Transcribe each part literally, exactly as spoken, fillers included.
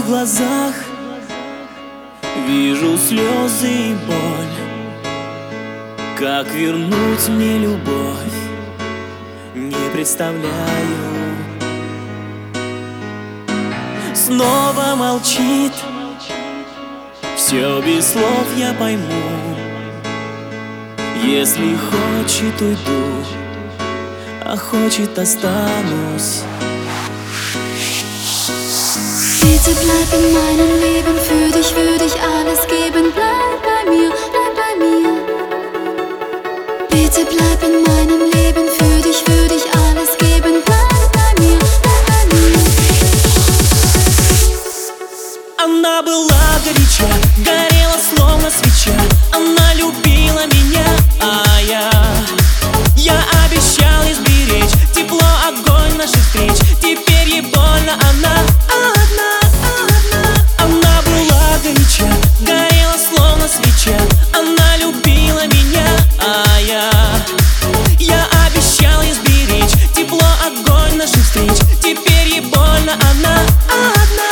глазах вижу слезы и боль. Как вернуть мне любовь, не представляю. Снова молчит, все без слов я пойму. Если хочет, уйду, а хочет, останусь. Bitte bleib in meinem Leben, für dich würde ich alles geben. Bleib bei mir, bleib bei mir. Bitte bleib in meinem Leben, für dich würde ich alles geben. Bleib bei mir, bleib bei mir. Она была горяча, горела словно свеча. Она любила меня, а я Я обещал ей сберечь тепло, огонь наших встреч. Теперь ей больно, она одна, одна. Она была горяча, горела словно свеча. Она любила меня, а я Я обещал ей сберечь тепло, огонь наших встреч. Теперь ей больно, она одна.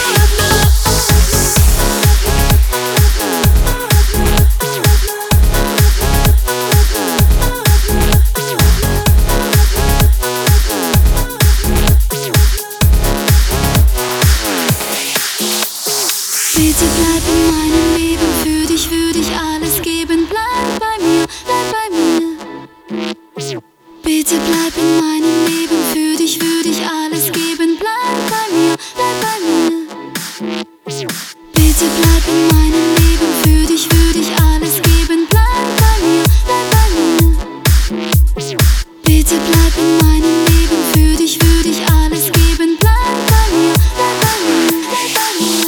Bitte bleib in meinem Leben, für dich würde ich alles geben. Bleib bei mir, bleib bei mir. Bitte bleib in meinem Leben, für dich würde ich alles geben. Bleib bei mir, bleib bei mir. Bitte bleib in meinem Leben, für dich würde ich alles geben. Bleib bei mir, bleib bei mir. Bitte bleib in meinem Leben, für dich würde ich alles geben. Bleib bei mir, bleib bei mir, bleib bei mir.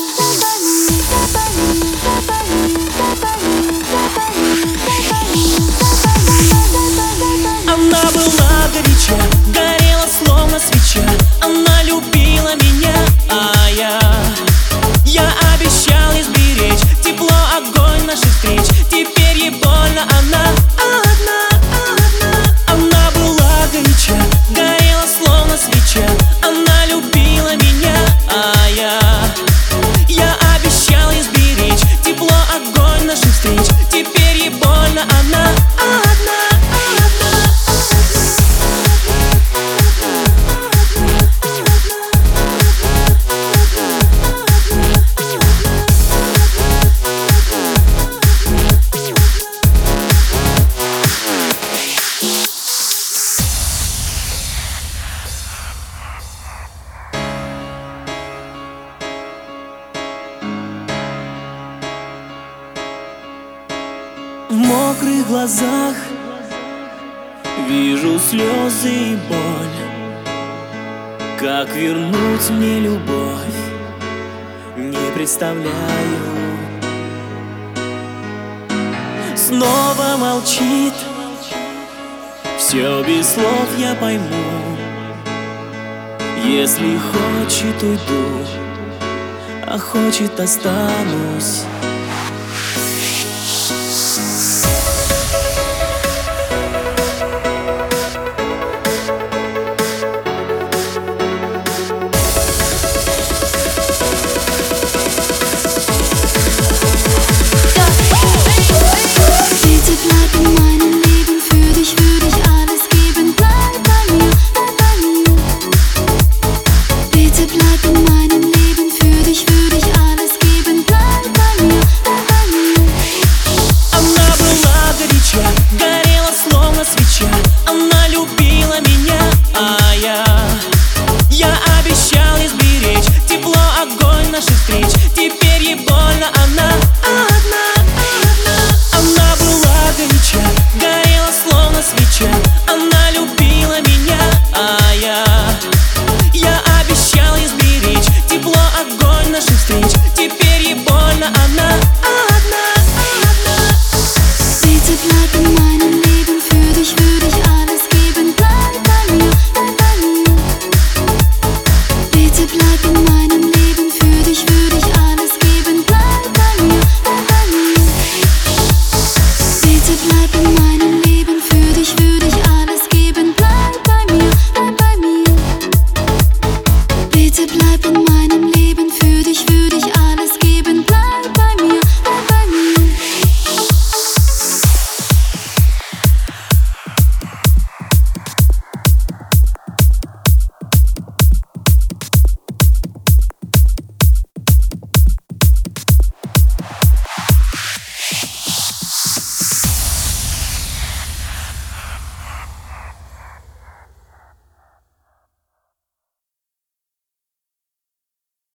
Она была горяча, горела словно свеча. Она любила меня, а я Я обещал ей сберечь тепло, огонь наших встреч. Теперь ей больно, она одна, одна. Она была горяча, горела словно свеча. Она любила меня, а я Я обещал ей сберечь тепло, огонь наших встреч. Теперь ей больно, она одна. В мокрых глазах вижу слезы и боль. Как вернуть мне любовь, не представляю. Снова молчит, все без слов я пойму. Если хочет, уйду, а хочет, останусь.